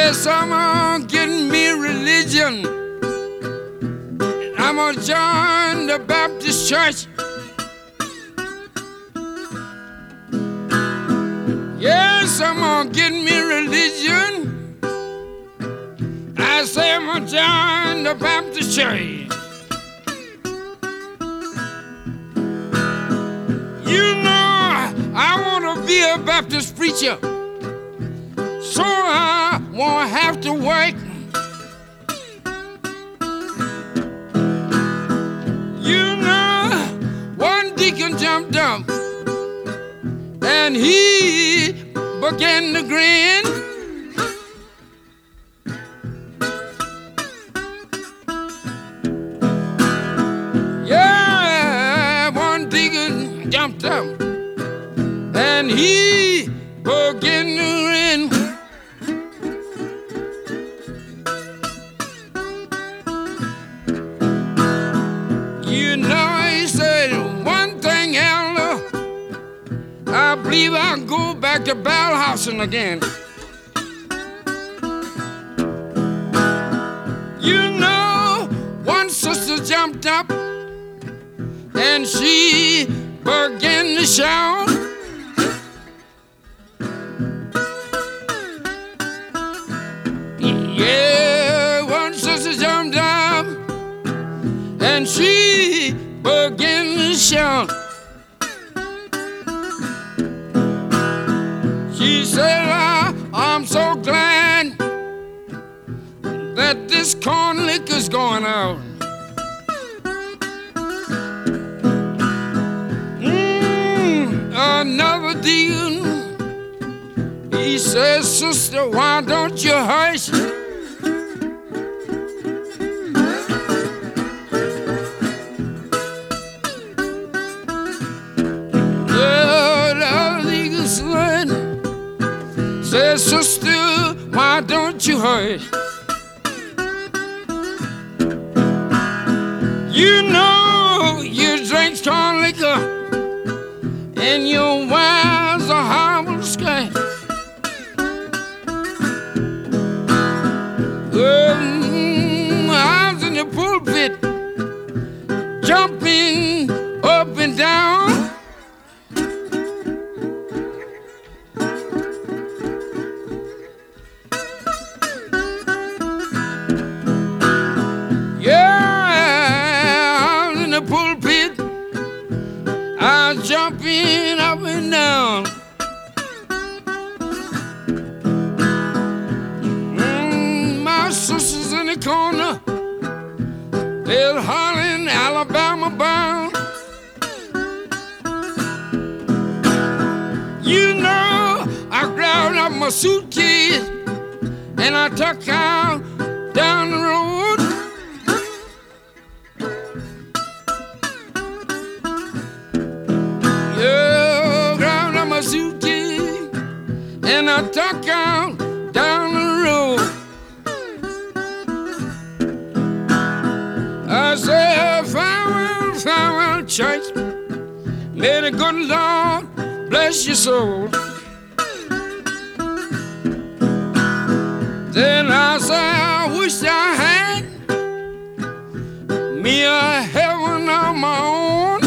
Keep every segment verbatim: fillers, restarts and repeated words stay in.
Yes, I'm gonna get me religion. I'm gonna join the Baptist church. Yes, I'm gonna get me religion. I say I'm gonna join the Baptist church. You know, I wanna be a Baptist preacher, so I won't have to work. You know, one deacon jumped up and he began to grin. Yeah, one deacon jumped up and he began to grin. You know, he said, one thing, Elder, I believe I'll go back to Ballhausen again. You know, one sister jumped up and she began to shout. Yeah, one sister jumped up and she began to shout. She said, I, I'm so glad that this corn liquor's going out. Mm, another deal. He says, sister, why don't you hush? Says, sister, why don't you hush? You know you drink strong liquor and your wives are horrible sky. Um, I was in the pulpit jumping up and down. Jumping up and down. Mm, my sisters in the corner, they're hollering Alabama bound. You know, I grabbed up my suitcase and I took out down the road. Suitcase and I tuck out down the road. I said, farewell, farewell, church. May the good Lord bless your soul. Then I said, I wish I had me a heaven of my own.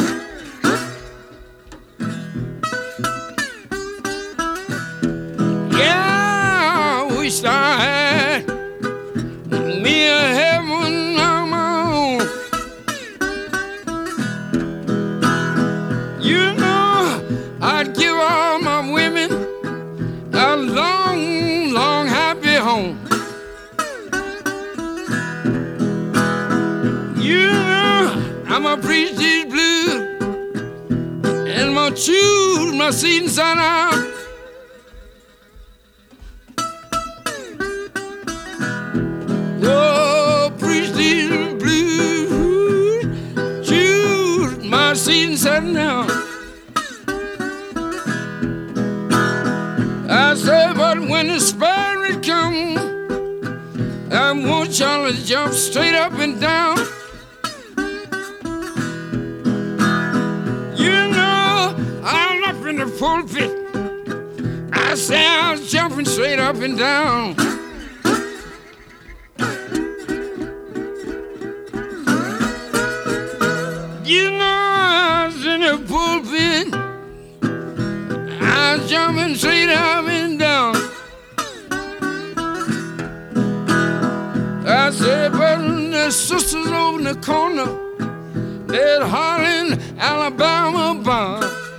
I had me a heaven of my own. You know, I'd give all my women a long, long, happy home. You know, I'm a preach these blues and I'm gonna choose my seat inside out. Oh, preach these blues, choose my seat and sit down. I said, but when the Spirit comes, I want y'all to jump straight up and down. You know, I'm up in the pulpit. I said I was jumping straight up and down. straight up and down. I said, but the sisters over in the corner, they're hollering Alabama bound.